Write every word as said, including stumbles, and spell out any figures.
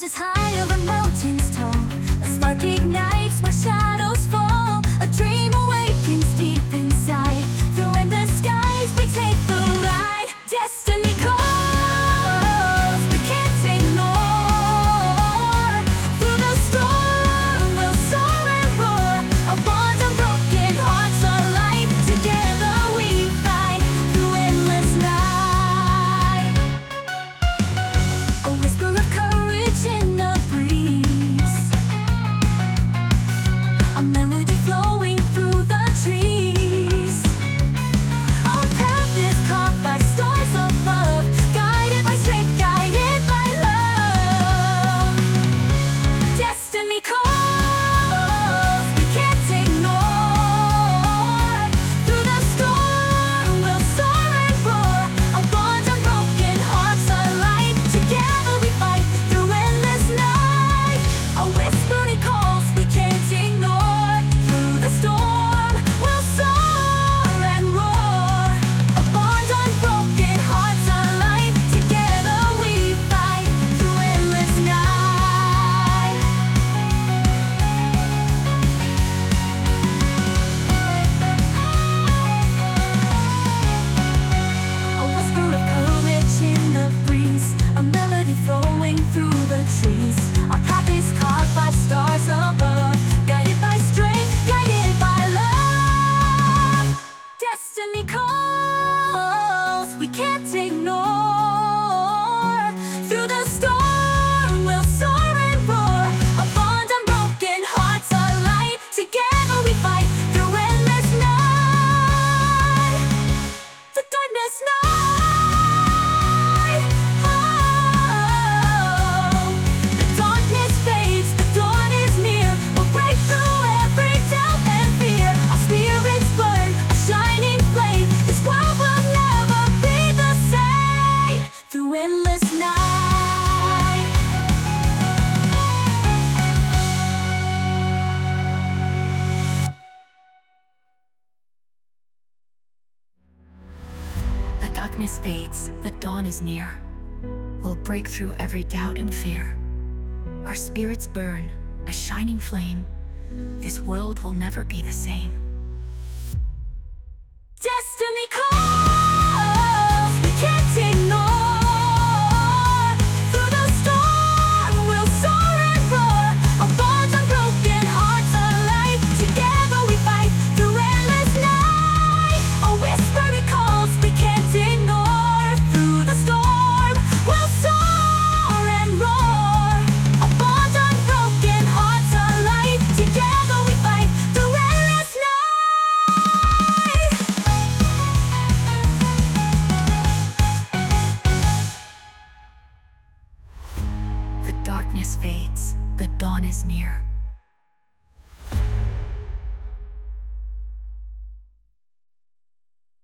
reaches high over mountains tall. A spark ignites where shadows fall. A dream awakens deep inside. Through endless skies we take the ride. Destiny calls, we can't ignore. Through the storm we'll soar and roar. Our bonds unbroken, hearts alight. Together we fight through endless night. A whisper of courage in the breeze, a melody flowing through the trees. Our path is carved by stars above, guided by strength, guided by love. Destiny calls, we can't ignore. Through the storm we'll soar and roar. Our bonds unbroken, hearts alight. Together we fight through endless night. A whispering calls we can't ignore. Through the storm we'll soar and roar. Our bonds unbroken, hearts alight. Together we fight through endless night. A whisper of courage in the breeze, a melody flowing through the trees. Our path is carved by stars above, guided by strength, guided by love. Destiny calls, we can't ignore. Through the storm we'll soar and roar. Our bonds unbroken, hearts alight. Together we fight through endless night. The darkness night. Oh, the darkness fades, the dawn is near. We'll break through every doubt and fear. Our spirits burn, a shining flame. This world will never be the same. Through endless night. The darkness fades, the dawn is near. We'll break through every doubt and fear. Our spirits burn, a shining flame. This world will never be the same. Destiny calls, we can't ignore. Through the storm we'll soar and roar. Our bonds unbroken, hearts alight. Together we fight through endless night. A whisper it calls, we can't ignore. Through the storm we'll soar and roar. Our bonds unbroken, hearts alight. Together we fight through endless night. The darkness fades, the dawn is near.